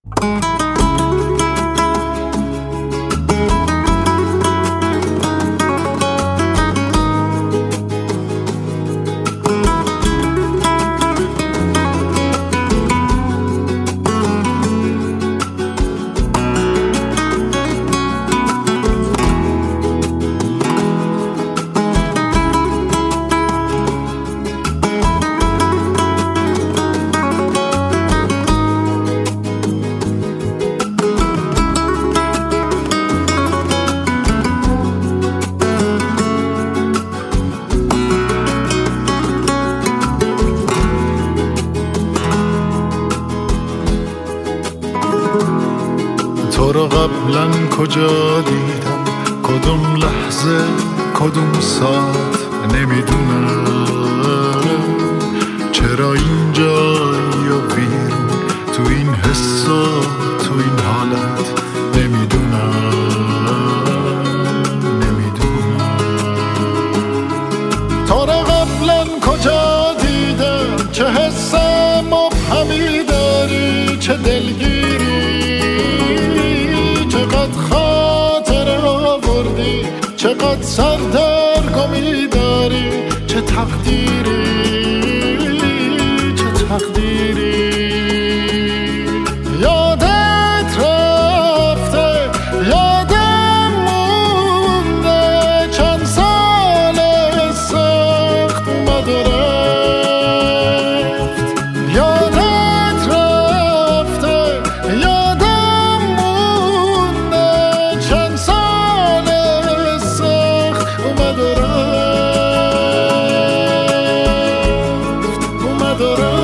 تو رو قبلا کجا دیدم، کدوم لحظه کدوم ساعت نمیدونم، چرا اینجایی و بیرون، تو این حس و تو این حالت نمیدونم. تو رو قبلا کجا دیدم، چه حس مبهمی داری، چه دلگیری، چقدر خاطر آوردی، چقدر سردرگمی داری، چه تقدیری، چه تقدیری. یادت رفته، یادم مونده، چند سال سخت اومد و رفت. یادت رفته، یادم مونده، چند سال سخت اومد و رفت، اومد و رفت.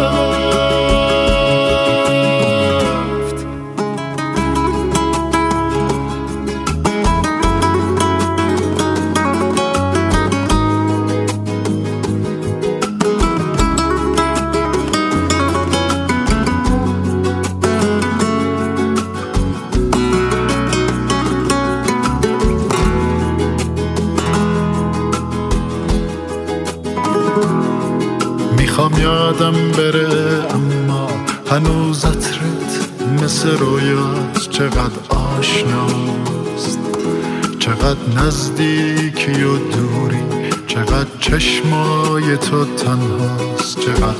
میخوام یادم بره اما هنوز عطرت مثل رویاست، چقدر آشناست، چقدر نزدیکی و دوری، چقدر چشمای تو تنهاست، چقدر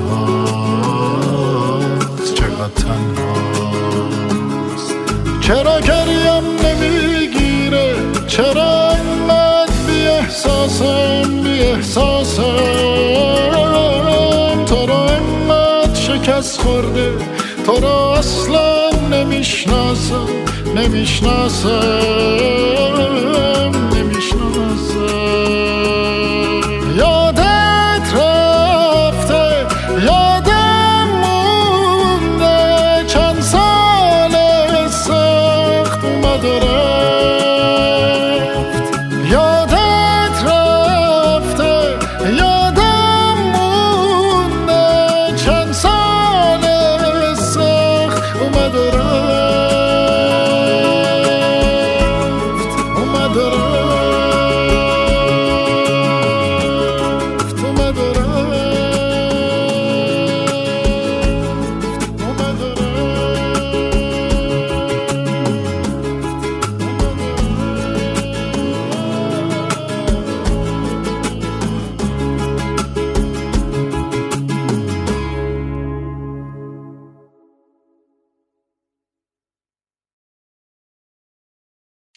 تنهاست، چقدر تنهاست. چرا گریم نمیگیره، چرا انقدر بی احساسم، بی احساسم. تو رو انقدر شکست خورده، تو رو اصلا نمیشناسم، نمیشناسم، نمیشناسم. یادت رفته، یادم مونده، چند سال سخت اومد و رفت. یادت رفته، یادم مونده، چند سال سخت اومد و رفت.